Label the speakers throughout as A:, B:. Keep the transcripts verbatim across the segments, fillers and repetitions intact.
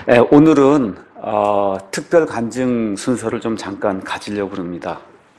A: 예, 오늘은 어, 특별 간증 순서를 좀 잠깐 가지려고 합니다.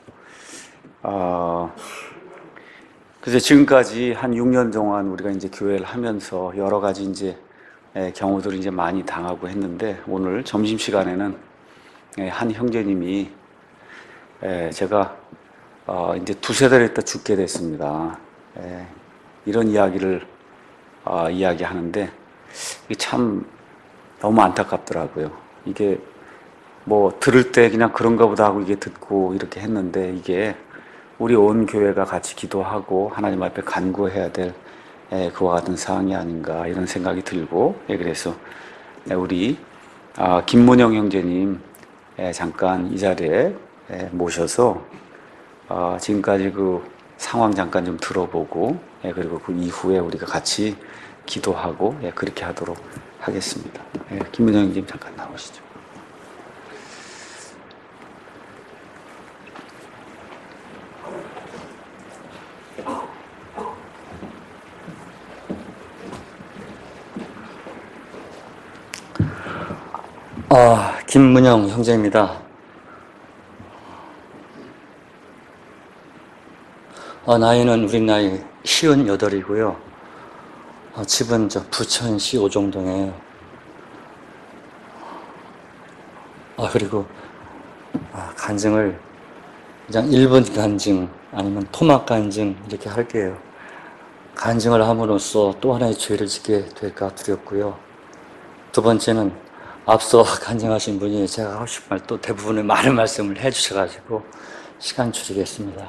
A: 어, 그래서 지금까지 한 육 년 동안 우리가 이제 교회를 하면서 여러 가지 이제 예, 경우들을 이제 많이 당하고 했는데 오늘 점심 시간에는 예, 한 형제님이 예, 제가 어, 이제 두세 달 있다 죽게 됐습니다. 예, 이런 이야기를 어, 이야기하는데 이게 참 너무 안타깝더라고요. 이게 뭐 들을 때 그냥 그런가 보다 하고 이게 듣고 이렇게 했는데 이게 우리 온 교회가 같이 기도하고 하나님 앞에 간구해야 될 예, 그와 같은 사항이 아닌가 이런 생각이 들고 예, 그래서 예, 우리 아, 김문영 형제님 예, 잠깐 이 자리에 예, 모셔서 어, 지금까지 그 상황 잠깐 좀 들어보고 예, 그리고 그 이후에 우리가 같이 기도하고 예, 그렇게 하도록 하겠습니다. 예, 김문영 형제님 잠깐 나오시죠.
B: 아, 김문영 형제입니다. 아, 나이는 우리 나이 쉰여덟이고요. 아, 집은 저 부천시 오종동에. 아, 그리고 아, 간증을 그냥 일 분 간증 아니면 토막 간증 이렇게 할게요. 간증을 함으로써 또 하나의 죄를 짓게 될까 두렵고요. 두 번째는 앞서 간증하신 분이 제가 하고 싶은 말 또 대부분의 많은 말씀을 해주셔가지고 시간 줄이겠습니다.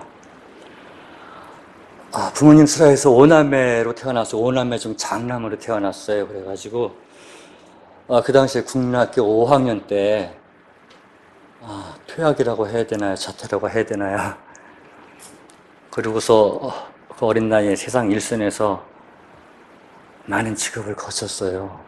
B: 아, 부모님 슬하에서 오남매로 태어나서 오남매 중 장남으로 태어났어요. 그래가지고 아, 그 당시에 국민학교 오 학년 때 아, 퇴학이라고 해야 되나요? 자퇴라고 해야 되나요? 그리고서 그 어린 나이에 세상 일선에서 많은 직업을 거쳤어요.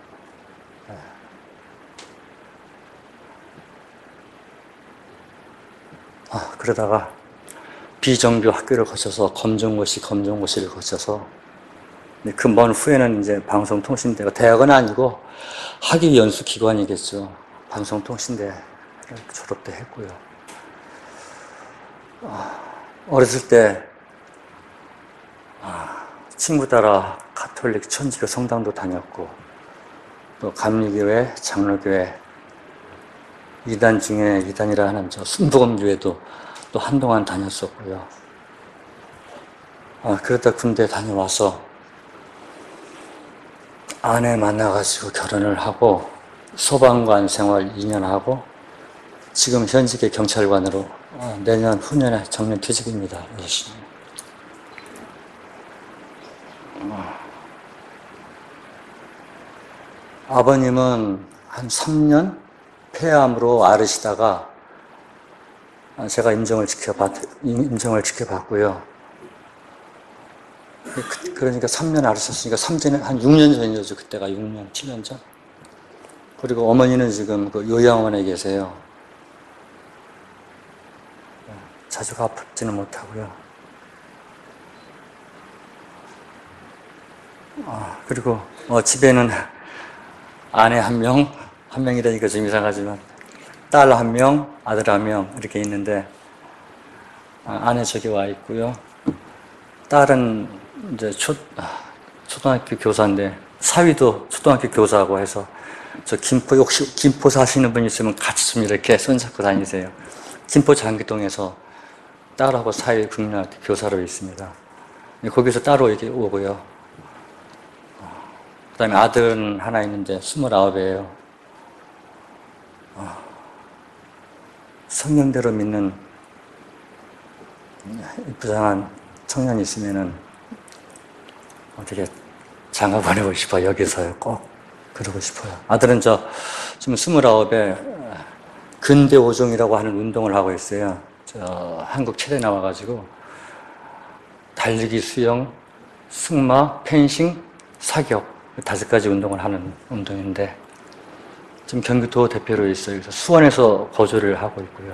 B: 아, 그러다가 비정규 학교를 거쳐서 검정고시, 검정고시를 거쳐서 그 먼 후에는 이제 방송통신대가 대학은 아니고 학위 연수 기관이겠죠. 방송통신대 졸업도 했고요. 어렸을 때 친구 따라 가톨릭 천주교 성당도 다녔고 또 감리교회, 장로교회 이단 중에 이단이라 하는 저 순복음교회도 또 한동안 다녔었고요. 아, 그러다 군대 다녀와서 아내 만나가지고 결혼을 하고 소방관 생활 이 년 하고 지금 현직의 경찰관으로 내년 후년에 정년퇴직입니다. 열심히. 아버님은 한 삼 년 폐암으로 앓으시다가 제가 임종을 지켜봤, 임종을 지켜봤고요. 그러니까 삼 년 앓으셨으니까 삼 년, 한 육 년 전이죠. 그때가 육 년, 칠 년 전. 그리고 어머니는 지금 그 요양원에 계세요. 자주 아프지는 못하고요. 아, 그리고 어, 집에는 아내 한 명, 한 명이라니까 좀 이상하지만 딸 한 명, 아들 한 명 이렇게 있는데 아, 아내 저기 와 있고요. 딸은 이제 초, 초등학교 교사인데 사위도 초등학교 교사하고 해서 저 김포 혹시 김포 사시는 분 있으면 같이 좀 이렇게 손잡고 다니세요. 김포 장기동에서 딸하고 사위 국민학교 교사로 있습니다. 거기서 따로 이렇게 오고요. 그 다음에 아들은 하나 있는데 스물아홉이에요. 성령대로 믿는 부장한 청년이 있으면은 어떻게 장가 보내고 싶어요. 여기서요. 꼭 그러고 싶어요. 아들은 저 지금 스물아홉에 근대 오종이라고 하는 운동을 하고 있어요. 저 한국 체대 나와가지고 달리기, 수영, 승마, 펜싱, 사격 다섯 가지 운동을 하는 운동인데 지금 경기도 대표로 있어요. 그래서 수원에서 거주를 하고 있고요.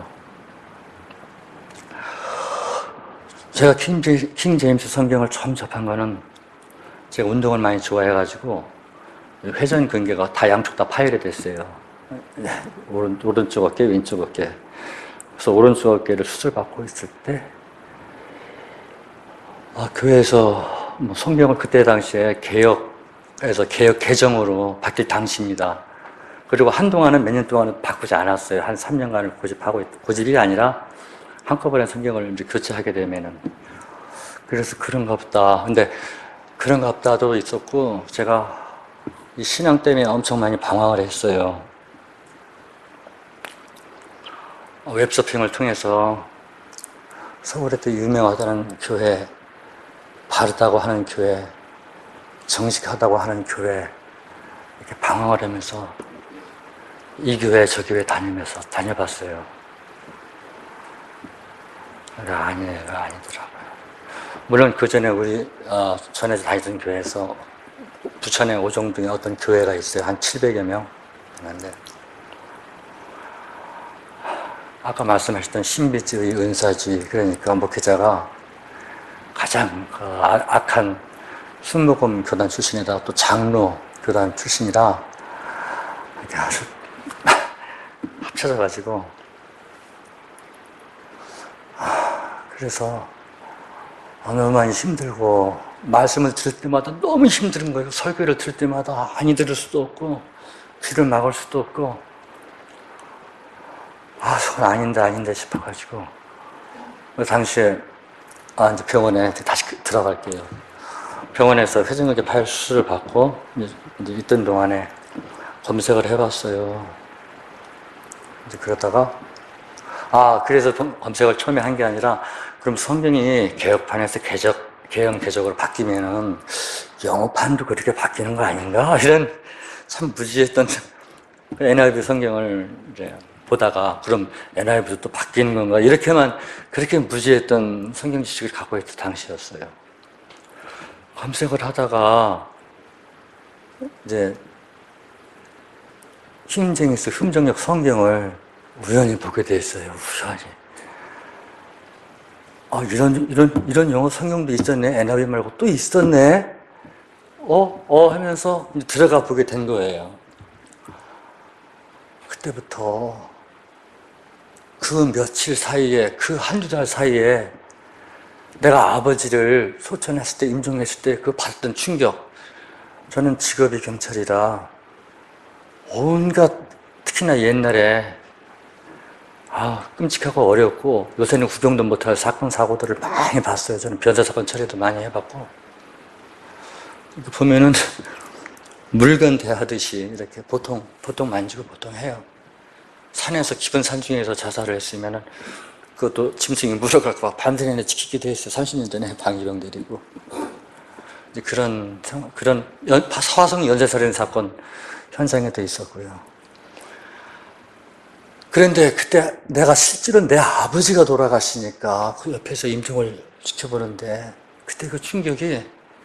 B: 제가 킹, 제, 킹 제임스 성경을 처음 접한 거는 제가 운동을 많이 좋아해가지고 회전 근개가 다 양쪽 다 파열이 됐어요. 오른, 오른쪽 어깨, 왼쪽 어깨. 그래서 오른쪽 어깨를 수술받고 있을 때, 아, 교회에서 뭐 성경을 그때 당시에 개혁에서 개혁 개정으로 바뀔 당시입니다. 그리고 한동안은 몇 년 동안은 바꾸지 않았어요. 한 삼 년간을 고집하고, 있, 고집이 아니라 한꺼번에 성경을 이제 교체하게 되면은. 그래서 그런가 보다. 근데 그런가 보다도 있었고, 제가 이 신앙 때문에 엄청 많이 방황을 했어요. 웹서핑을 통해서 서울에 또 유명하다는 교회, 바르다고 하는 교회, 정직하다고 하는 교회, 이렇게 방황을 하면서 이 교회, 저 교회 다니면서 다녀봤어요. 아니에요, 아니더라고요. 물론 그 전에 우리, 어, 전에 다니던 교회에서 부천의 오정동에 어떤 교회가 있어요. 한 칠백여 명 있는데, 아까 말씀하셨던 신비주의, 은사주의, 그러니까 목회자가 가장 그 악한 순복음 교단 출신이다, 또 장로 교단 출신이라 이렇게 아주 합쳐져가지고, 그래서 너무 많이 힘들고, 말씀을 들을 때마다 너무 힘든 거예요. 설교를 들을 때마다 아니 들을 수도 없고, 귀를 막을 수도 없고, 아, 저건 아닌데, 아닌데 싶어가지고. 그 당시에, 아, 이제 병원에 다시 들어갈게요. 병원에서 회전근개 파열 수술을 받고, 이제, 이제 있던 동안에 검색을 해봤어요. 이제 그러다가, 아, 그래서 검색을 처음에 한 게 아니라, 그럼 성경이 개혁판에서 개적, 개혁, 개적으로 바뀌면은, 영어판도 그렇게 바뀌는 거 아닌가? 이런 참 무지했던 엔아이브이 성경을 이제 보다가, 그럼 엔아이브이도 또 바뀌는 건가? 이렇게만, 그렇게 무지했던 성경 지식을 갖고 있던 당시였어요. 검색을 하다가, 이제, 킹제임스 흠정역 성경을 우연히 보게 됐어요. 우연히. 아, 이런, 이런, 이런 영어 성경도 있었네. 엔아이브이 말고 또 있었네. 어, 어 하면서 들어가 보게 된 거예요. 그때부터 그 며칠 사이에, 그 한두 달 사이에 내가 아버지를 소천했을 때, 임종했을 때 그 받았던 충격. 저는 직업이 경찰이라 온갖, 특히나 옛날에 아, 끔찍하고 어렵고 요새는 구경도 못할 사건, 사고들을 많이 봤어요. 저는 변사사건 처리도 많이 해봤고, 보면은 물건 대하듯이 이렇게 보통, 보통 만지고 보통 해요. 산에서, 깊은 산 중에서 자살을 했으면은 그것도 짐승이 물어갈까 봐 밤새 내내 지키기도 했어요. 삼십 년 전에 방위병 데리고. 이제 그런, 그런 연, 화성 연쇄살인 사건 현장에도 있었고요. 그런데 그때 내가 실제로 내 아버지가 돌아가시니까 그 옆에서 임종을 지켜보는데 그때 그 충격이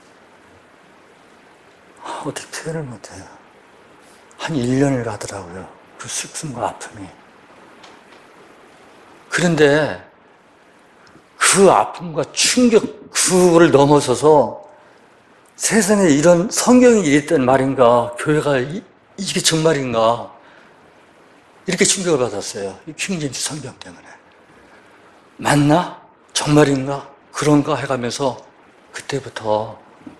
B: 어떻게 표현을 못해요. 한 일 년을 가더라고요. 그 슬픔과 아픔이. 그런데 그 아픔과 충격, 그거를 넘어서서 세상에 이런 성경이 이랬단 말인가, 교회가 이, 이게 정말인가, 이렇게 충격을 받았어요. 이 킹제임스 성경 때문에. 맞나? 정말인가? 그런가? 해가면서 그때부터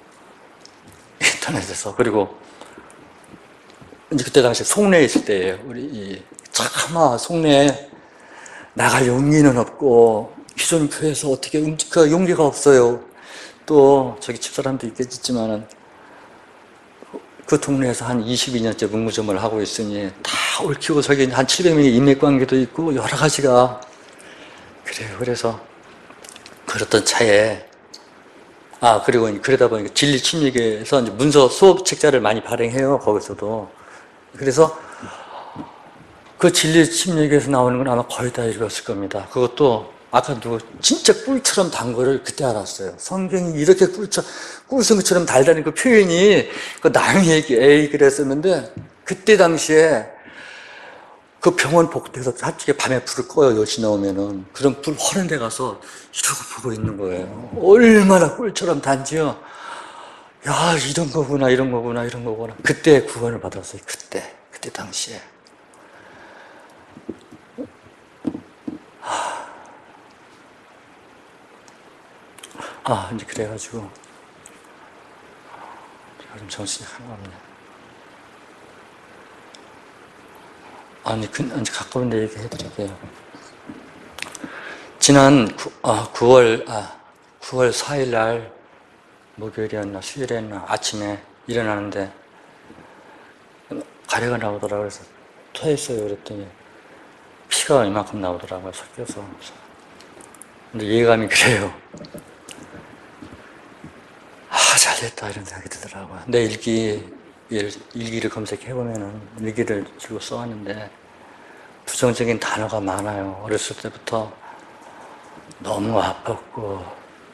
B: 인터넷에서, 그리고 이제 그때 당시 송내에 있을 때예요. 우리 이 차마 송내에 나갈 용기는 없고, 기존 교회에서 어떻게 움직일 용기가 없어요. 또 저기 집사람도 있겠지만은 그 동네에서 한 이십이 년째 문구점을 하고 있으니 다 얽히고 저기 한 칠백 명의 인맥관계도 있고 여러 가지가 그래요. 그래서 그랬던 차에, 아, 그리고 그러다 보니까 진리 침략에서 이제 문서 수업 책자를 많이 발행해요. 거기서도. 그래서 그 진리 침략에서 나오는 건 아마 거의 다 읽었을 겁니다. 그것도 아까 누구 진짜 꿀처럼 단 거를 그때 알았어요. 성경이 이렇게 꿀처럼, 꿀성처럼 달다는 그 표현이 그 남의 얘기, 에이 그랬었는데, 그때 당시에 그 병원 복도에서 한쪽에 밤에 불을 꺼요. 열 시 나오면은. 그럼 불 허는 데 가서 이러고 보고 있는 거예요. 얼마나 꿀처럼 단지요. 야, 이런 거구나, 이런 거구나, 이런 거구나. 그때 구원을 받았어요. 그때, 그때 당시에. 아, 이제 그래가지고. 요즘 정신이 하나가 없네. 아니, 그, 이제 가까운데 얘기해드릴게요. 지난 구, 아, 구월, 아, 구월 사일 날, 목요일이었나, 수요일이었나, 아침에 일어나는데, 가래가 나오더라고요. 그래서 토했어요. 그랬더니, 피가 이만큼 나오더라고요. 섞여서. 근데 예감이 그래요. 아, 잘됐다. 이런 생각이 들더라고요. 내 일기, 일, 일기를 검색해보면은, 일기를 주고 써왔는데, 부정적인 단어가 많아요. 어렸을 때부터 너무 아팠고,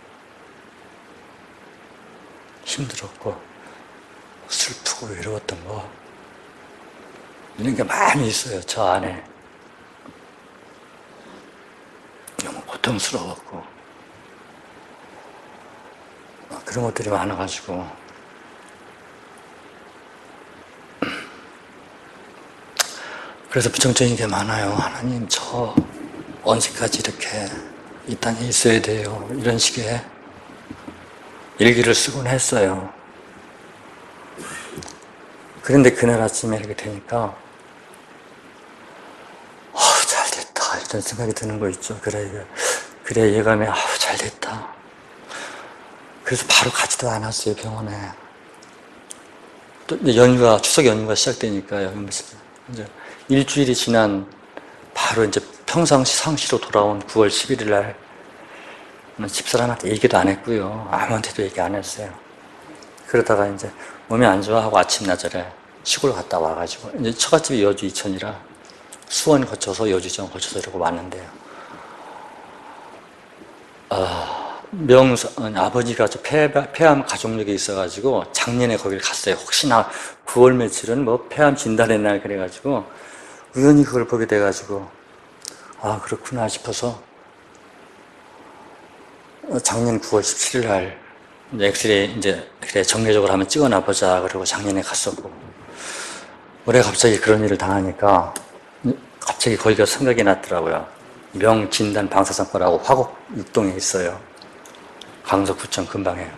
B: 힘들었고, 슬프고 외로웠던 거, 이런 게 많이 있어요. 저 안에. 너무 고통스러웠고, 그런 것들이 많아가지고, 그래서 부정적인 게 많아요. 하나님, 저 언제까지 이렇게 이 땅에 있어야 돼요. 이런 식의 일기를 쓰곤 했어요. 그런데 그날 아침에 이렇게 되니까, 아, 잘됐다. 이런 생각이 드는 거 있죠. 그래, 그래, 예감에, 아, 잘됐다. 그래서 바로 가지도 않았어요, 병원에. 또 연휴가, 추석 연휴가 시작되니까요. 이제 일주일이 지난 바로 이제 평상시 상시로 돌아온 구월 십일일 날 집사람한테 얘기도 안 했고요. 아무한테도 얘기 안 했어요. 그러다가 이제 몸이 안 좋아하고 아침나절에 시골 갔다 와가지고 이제 처갓집이 여주 이천이라 수원 거쳐서 여주정 거쳐서 이러고 왔는데요. 아, 명수 아버지가 저 폐, 폐암 가족력에 있어가지고 작년에 거길 갔어요. 혹시나 구월 며칠은 뭐 폐암 진단의 날 그래가지고 우연히 그걸 보게 돼가지고 아 그렇구나 싶어서 작년 구월 십칠일 날 엑스레이 이제 그래 정례적으로 한번 찍어놔 보자 그러고 작년에 갔었고 올해 갑자기 그런 일을 당하니까 갑자기 거기가 생각이 났더라고요. 명진단 방사선과라고 화곡 육동에 있어요. 강서구청 근방에.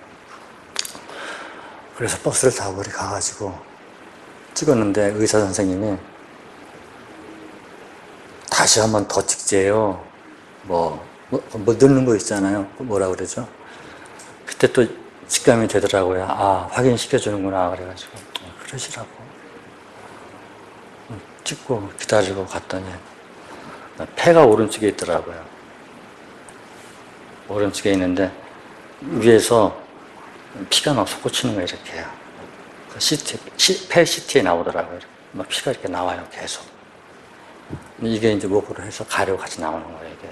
B: 그래서 버스를 타고 거기 가가지고 찍었는데 의사 선생님이 다시 한번 더 찍재요. 뭐, 뭐, 뭐 넣는 거 있잖아요. 뭐라 그러죠? 그때 또 직감이 되더라고요. 아, 확인시켜주는구나. 그래가지고. 그러시라고. 찍고 기다리고 갔더니 폐가 오른쪽에 있더라고요. 오른쪽에 있는데 위에서 피가 막 솟구치는 거예요. 이렇게. 시티, 시, 폐 시티에 나오더라고요. 막 피가 이렇게 나와요. 계속. 이게 이제 목으로 해서 가래로 같이 나오는 거예요. 이게.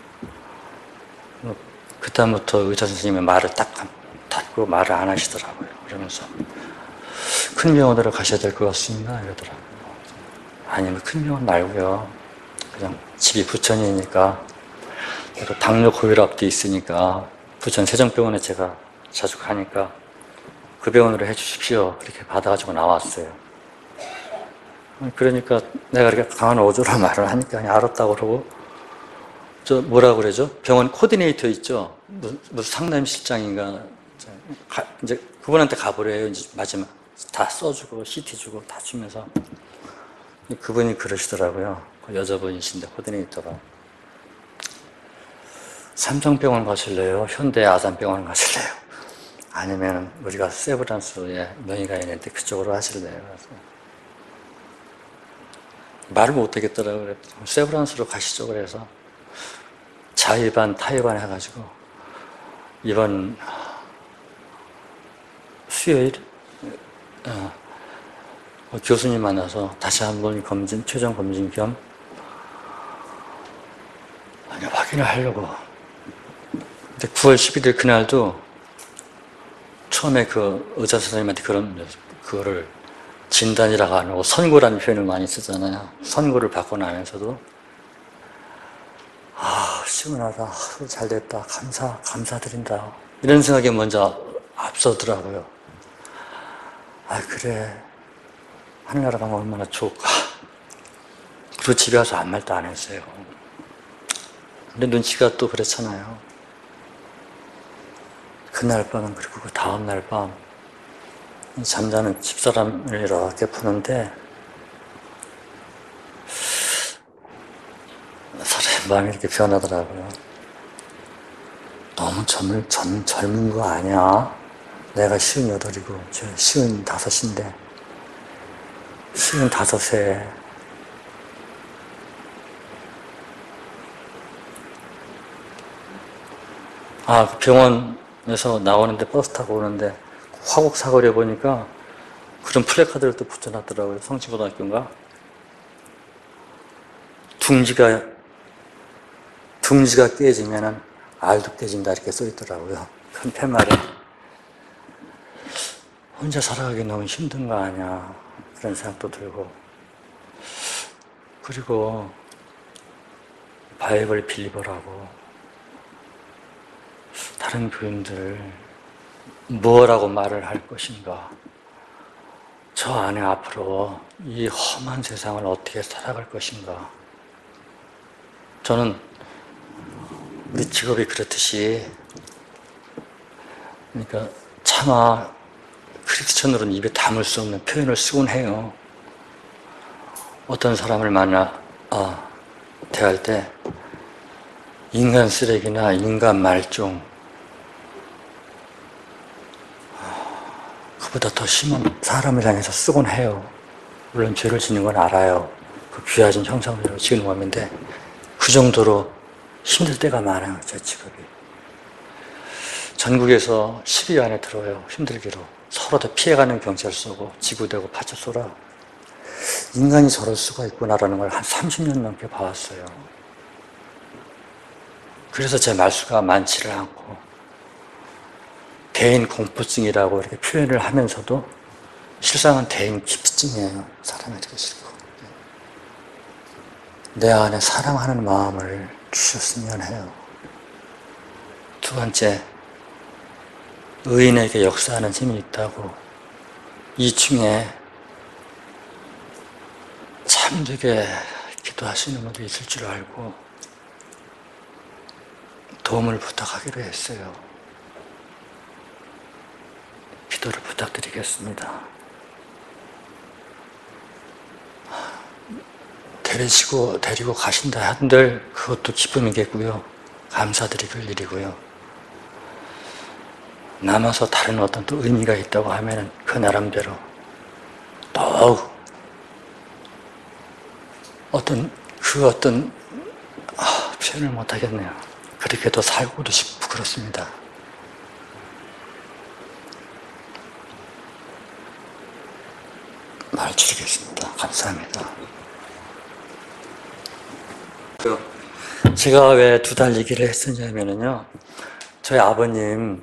B: 그다음부터 의사 선생님의 말을 딱 닫고 말을 안 하시더라고요. 그러면서 큰 병원으로 가셔야 될 것 같습니다. 이러더라고요. 아니면 큰 병원 말고요. 그냥 집이 부천이니까 그리고 당뇨 고혈압도 있으니까 부천 세정병원에 제가 자주 가니까 그 병원으로 해주십시오. 그렇게 받아가지고 나왔어요. 그러니까 내가 이렇게 강한 어조로 말을 하니까 그냥 알았다고 그러고 저 뭐라 그러죠? 병원 코디네이터 있죠? 무슨, 무슨 상담실장인가 이제 그분한테 가보래요. 이제 마지막 다 써주고 씨티 주고 다 주면서 그분이 그러시더라고요. 그 여자분이신데 코디네이터가 삼성병원 가실래요? 현대 아산병원 가실래요? 아니면 우리가 세브란스에 명의가 있는데 그쪽으로 하실래요? 그래서 말을 못 하겠더라고요. 세브란스로 가시죠. 그래서 자의반 타의반 해가지고 이번 수요일 어, 교수님 만나서 다시 한번 검진, 최종 검진 겸 아니, 확인을 하려고. 근데 구월 십일일 그날도 처음에 그 의사 선생님한테 그런, 그거를 진단이라고 안 하고 선고라는 표현을 많이 쓰잖아요. 선고를 받고 나면서도 아, 시원하다. 잘 됐다. 감사, 감사드린다. 이런 생각이 먼저 앞서더라고요. 아, 그래. 하늘나라 가면 얼마나 좋을까. 그리고 집에 와서 아무 말도 안 했어요. 근데 눈치가 또 그렇잖아요. 그날 밤은 그리고 그 다음날 밤 잠자는 집사람을 이렇게 푸는데 사람의 마음이 이렇게 변하더라고요. 너무 젊은, 젊, 젊은 거 아니야? 내가 쉬운 여덟이고 저 쉬운 다섯인데 쉬운 다섯에 아, 그 병원에서 나오는데 버스 타고 오는데 화곡 사거리에 보니까 그런 플래카드를 또 붙여놨더라고요. 성취고등학교인가? 둥지가 둥지가 깨지면은 알도 깨진다 이렇게 써있더라고요. 큰 팻말에. 혼자 살아가기 너무 힘든 거 아니야 그런 생각도 들고, 그리고 바이블 빌리버라고 다른 교인들 뭐라고 말을 할 것인가, 저 안에 앞으로 이 험한 세상을 어떻게 살아갈 것인가. 저는 우리 직업이 그렇듯이, 그러니까 차마 크리스천으로는 입에 담을 수 없는 표현을 쓰곤 해요. 어떤 사람을 만나 아, 대할 때 인간 쓰레기나 인간 말종, 그보다 더 심한 사람을 향해서 쓰곤 해요. 물론 죄를 짓는 건 알아요. 그 귀하신 형상대로 지은 몸인데 그 정도로 힘들 때가 많아요. 제 직업이. 전국에서 십 위 안에 들어요. 힘들기로. 서로 다 피해가는 경찰 쏘고 지구대고 파쳐 쏘라. 인간이 저럴 수가 있구나라는 걸 한 삼십 년 넘게 봐왔어요. 그래서 제 말수가 많지를 않고 대인 공포증이라고 이렇게 표현을 하면서도 실상은 대인 기피증이에요. 사람이 이렇게 싫고. 내 안에 사랑하는 마음을 주셨으면 해요. 두 번째, 의인에게 역사하는 힘이 있다고. 이 중에 참되게 기도하시는 분들이 있을 줄 알고 도움을 부탁하기로 했어요. 기도를 부탁드리겠습니다. 데리시고 데리고 가신다 한들 그것도 기쁨이겠고요. 감사드릴 일이고요. 남아서 다른 어떤 또 의미가 있다고 하면 그 나름대로 더욱 어떤 그 어떤 아, 표현을 못하겠네요. 그렇게 더 살고도 싶고 그렇습니다. 말 줄이겠습니다. 감사합니다. 제가 왜 두 달 얘기를 했었냐면요, 저희 아버님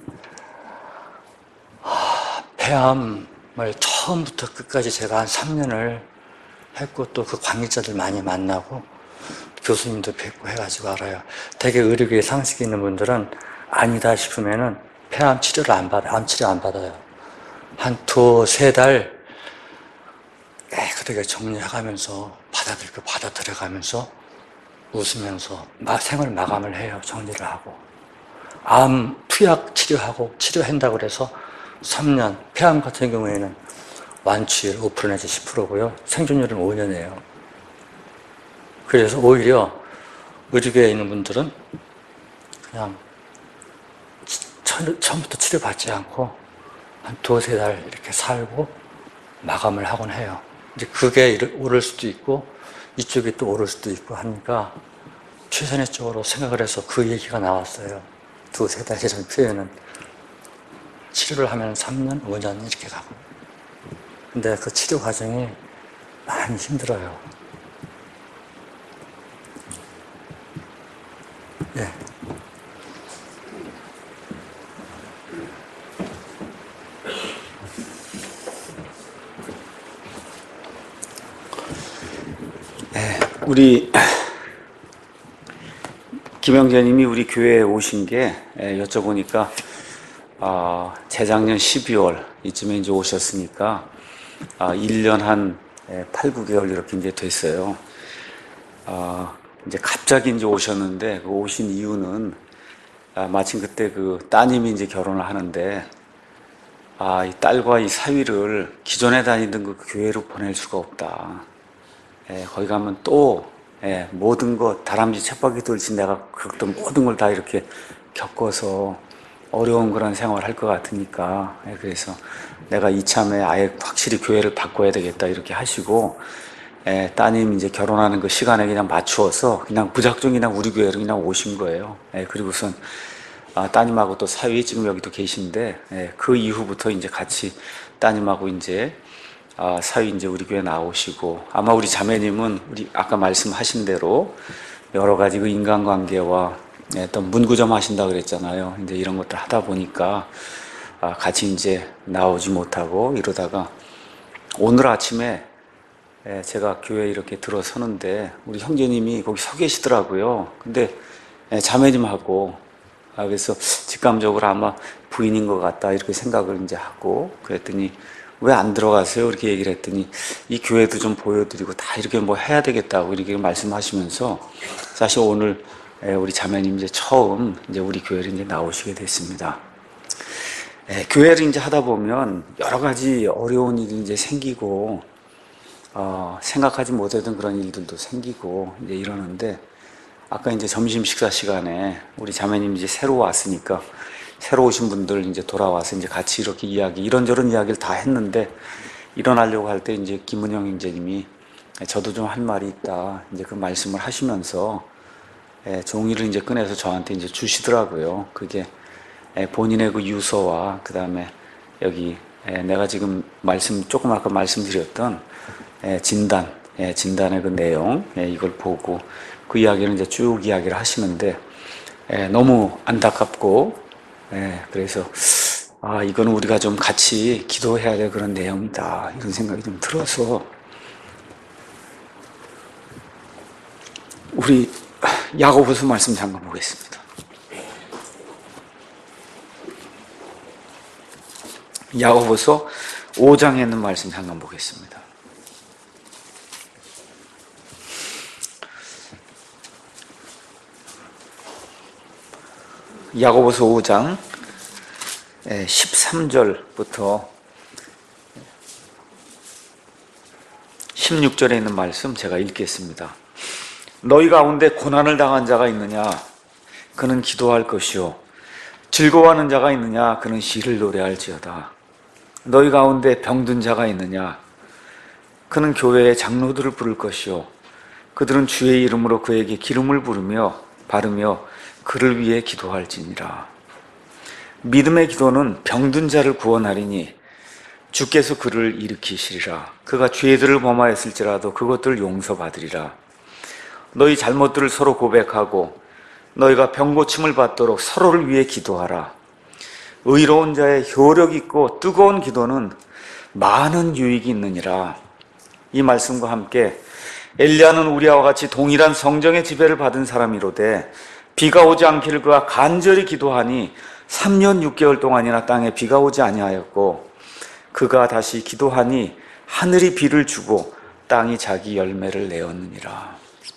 B: 폐암을 처음부터 끝까지 제가 한 삼 년을 했고 또 그 관계자들 많이 만나고 교수님도 뵙고 해가지고 알아요. 되게 의료계에 상식이 있는 분들은 아니다 싶으면은 폐암 치료를 안 받아요. 암 치료 안 받아요. 한 두세 달 깨끗하게 정리해가면서 받아들일 거 받아들여가면서 웃으면서 생을 마감을 해요. 정리를 하고. 암 투약 치료하고 치료한다고 그래서 삼 년, 폐암 같은 경우에는 완치율 오 퍼센트 내지 십 퍼센트고요. 생존율은 오 년이에요. 그래서 오히려 의료계에 있는 분들은 그냥 처음부터 치료받지 않고 한 두세 달 이렇게 살고 마감을 하곤 해요. 이제 그게 오를 수도 있고 이쪽이 또 오를 수도 있고 하니까 최선의 쪽으로 생각을 해서 그 얘기가 나왔어요. 두세 달이라는 표현은 치료를 하면 삼 년, 오 년 이렇게 가고. 근데 그 치료 과정이 많이 힘들어요. 예.
A: 네, 우리 김영재님이 우리 교회에 오신 게 여쭤보니까 어, 재작년 십이월 이쯤에 이제 오셨으니까 아, 일 년 한 팔, 구 개월 이렇게 이제 됐어요. 아, 이제 갑자기 이제 오셨는데 그 오신 이유는 아, 마침 그때 그 따님이 이제 결혼을 하는데 아, 이 딸과 이 사위를 기존에 다니던 그 교회로 보낼 수가 없다. 예, 거기 가면 또 예, 모든 것 다람쥐 쳇바퀴 돌듯이 내가 그것도 모든 걸 다 이렇게 겪어서 어려운 그런 생활을 할 것 같으니까 예, 그래서 내가 이참에 아예 확실히 교회를 바꿔야 되겠다 이렇게 하시고 예, 따님 이제 결혼하는 그 시간에 그냥 맞추어서 그냥 무작정 그냥 우리 교회로 그냥 오신 거예요. 예, 그리고선 아, 따님하고 또 사위 지금 여기도 계신데 예, 그 이후부터 이제 같이 따님하고 이제 아, 사위 이제 우리 교회 나오시고 아마 우리 자매님은 우리 아까 말씀하신 대로 여러 가지 그 인간관계와 예, 또 문구점 하신다 그랬잖아요. 이제 이런 것들 하다 보니까 아, 같이 이제 나오지 못하고 이러다가 오늘 아침에 예, 제가 교회에 이렇게 들어서는데 우리 형제님이 거기 서 계시더라고요. 근데 예, 자매님하고 아, 그래서 직감적으로 아마 부인인 것 같다 이렇게 생각을 이제 하고 그랬더니 왜 안 들어가세요? 이렇게 얘기를 했더니 이 교회도 좀 보여드리고 다 이렇게 뭐 해야 되겠다고 이렇게 말씀하시면서 사실 오늘 예, 우리 자매님 이제 처음 이제 우리 교회를 이제 나오시게 됐습니다. 예, 교회를 이제 하다 보면 여러 가지 어려운 일이 이제 생기고 어, 생각하지 못했던 그런 일들도 생기고 이제 이러는데 아까 이제 점심 식사 시간에 우리 자매님 이제 새로 왔으니까 새로 오신 분들 이제 돌아와서 이제 같이 이렇게 이야기 이런저런 이야기를 다 했는데 일어나려고 할 때 이제 김은영 형제님이 저도 좀 할 말이 있다 이제 그 말씀을 하시면서 예, 종이를 이제 꺼내서 저한테 이제 주시더라고요. 그게 예, 본인의 그 유서와 그 다음에 여기 예, 내가 지금 말씀 조금 아까 말씀드렸던 예, 진단, 예, 진단의 그 내용 예, 이걸 보고 그 이야기를 이제 쭉 이야기를 하시는데 예, 너무 안타깝고 예, 그래서 아 이거는 우리가 좀 같이 기도해야 될 그런 내용이다 이런 생각이 좀 들어서 우리 야고보서 말씀 잠깐 보겠습니다. 야고보서 오 장에 있는 말씀 잠깐 보겠습니다. 야고보서 오 장 십삼 절부터 십육 절에 있는 말씀 제가 읽겠습니다. 너희 가운데 고난을 당한 자가 있느냐? 그는 기도할 것이요. 즐거워하는 자가 있느냐? 그는 시를 노래할지어다. 너희 가운데 병든 자가 있느냐? 그는 교회의 장로들을 부를 것이요. 그들은 주의 이름으로 그에게 기름을 부르며 바르며 그를 위해 기도할지니라. 믿음의 기도는 병든 자를 구원하리니 주께서 그를 일으키시리라. 그가 죄들을 범하였을지라도 그것들을 용서받으리라. 너희 잘못들을 서로 고백하고 너희가 병고침을 받도록 서로를 위해 기도하라. 의로운 자의 효력 있고 뜨거운 기도는 많은 유익이 있느니라. 이 말씀과 함께 엘리야는 우리와 같이 동일한 성령의 지배를 받은 사람이로되 비가 오지 않기를 그가 간절히 기도하니 삼 년 육 개월 동안이나 땅에 비가 오지 아니하였고 그가 다시 기도하니 하늘이 비를 주고 땅이 자기 열매를 내었느니라.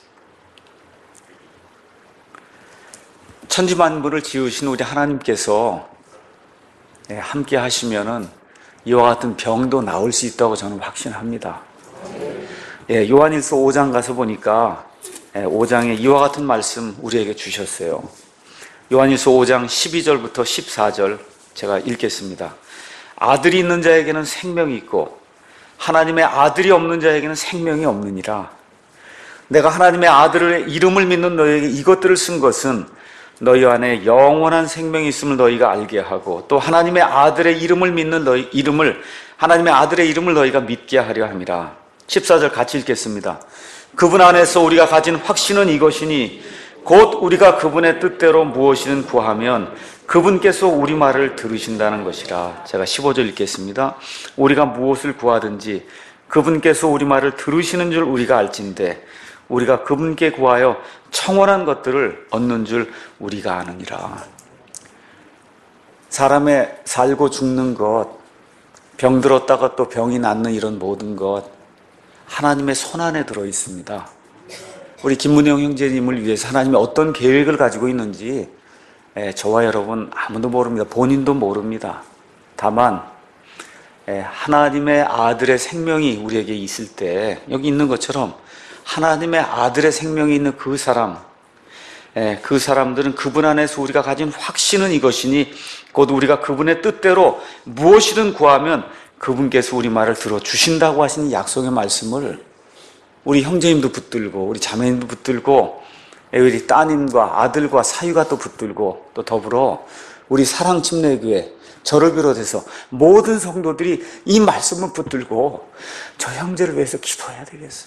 A: 천지만물을 지으신 우리 하나님께서 함께 하시면은 이와 같은 병도 나을 수 있다고 저는 확신합니다. 예, 요한일서 오 장 가서 보니까 오 장에 이와 같은 말씀 우리에게 주셨어요. 요한일서 오 장 십이 절부터 십사 절 제가 읽겠습니다. 아들이 있는 자에게는 생명이 있고 하나님의 아들이 없는 자에게는 생명이 없느니라. 내가 하나님의 아들의 이름을 믿는 너희에게 이것들을 쓴 것은 너희 안에 영원한 생명이 있음을 너희가 알게 하고 또 하나님의 아들의 이름을 믿는 너희 이름을 하나님의 아들의 이름을 너희가 믿게 하려 함이라. 십사 절 같이 읽겠습니다. 그분 안에서 우리가 가진 확신은 이것이니 곧 우리가 그분의 뜻대로 무엇이든 구하면 그분께서 우리 말을 들으신다는 것이라. 제가 십오 절 읽겠습니다. 우리가 무엇을 구하든지 그분께서 우리 말을 들으시는 줄 우리가 알진대 우리가 그분께 구하여 청원한 것들을 얻는 줄 우리가 아느니라. 사람의 살고 죽는 것 병들었다가 또 병이 낫는 이런 모든 것 하나님의 손안에 들어 있습니다. 우리 김문영 형제님을 위해서 하나님이 어떤 계획을 가지고 있는지 저와 여러분 아무도 모릅니다. 본인도 모릅니다. 다만 하나님의 아들의 생명이 우리에게 있을 때 여기 있는 것처럼 하나님의 아들의 생명이 있는 그 사람, 그 사람들은 그분 안에서 우리가 가진 확신은 이것이니 곧 우리가 그분의 뜻대로 무엇이든 구하면 그분께서 우리 말을 들어주신다고 하시는 약속의 말씀을 우리 형제님도 붙들고 우리 자매님도 붙들고 우리 따님과 아들과 사위가 또 붙들고 또 더불어 우리 사랑침례교회 저를 비롯해서 모든 성도들이 이 말씀을 붙들고 저 형제를 위해서 기도해야 되겠어요.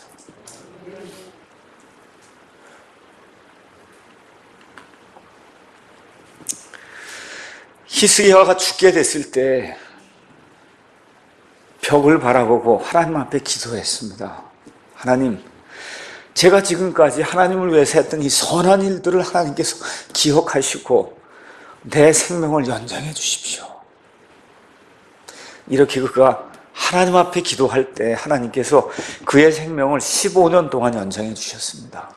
A: 히스기야가 죽게 됐을 때 벽을 바라보고 하나님 앞에 기도했습니다. 하나님, 제가 지금까지 하나님을 위해서 했던 이 선한 일들을 하나님께서 기억하시고 내 생명을 연장해 주십시오. 이렇게 그가 하나님 앞에 기도할 때 하나님께서 그의 생명을 십오 년 동안 연장해 주셨습니다.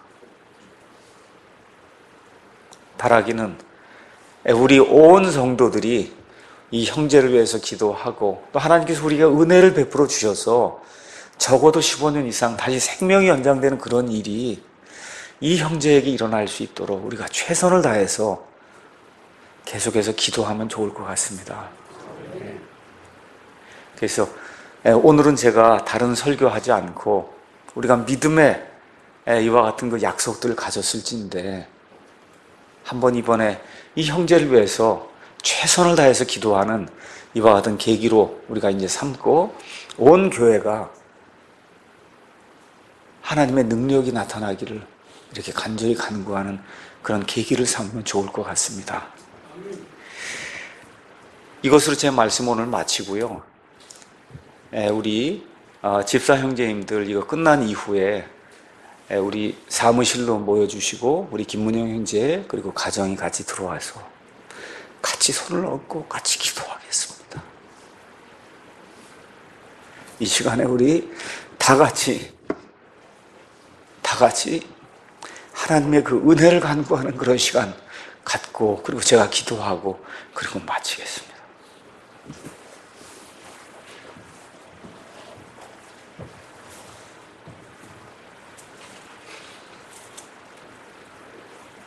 A: 바라기는 우리 온 성도들이 이 형제를 위해서 기도하고 또 하나님께서 우리가 은혜를 베풀어 주셔서 적어도 십오 년 이상 다시 생명이 연장되는 그런 일이 이 형제에게 일어날 수 있도록 우리가 최선을 다해서 계속해서 기도하면 좋을 것 같습니다. 그래서 오늘은 제가 다른 설교하지 않고 우리가 믿음의 이와 같은 그 약속들을 가졌을진데 한번 이번에 이 형제를 위해서 최선을 다해서 기도하는 이와 같은 계기로 우리가 이제 삼고 온 교회가 하나님의 능력이 나타나기를 이렇게 간절히 간구하는 그런 계기를 삼으면 좋을 것 같습니다. 이것으로 제 말씀 오늘 마치고요. 우리 집사 형제님들 이거 끝난 이후에 우리 사무실로 모여주시고 우리 김문영 형제 그리고 가정이 같이 들어와서 같이 손을 얹고 같이 기도하겠습니다. 이 시간에 우리 다 같이 다 같이 하나님의 그 은혜를 간구하는 그런 시간 갖고 그리고 제가 기도하고 그리고 마치겠습니다.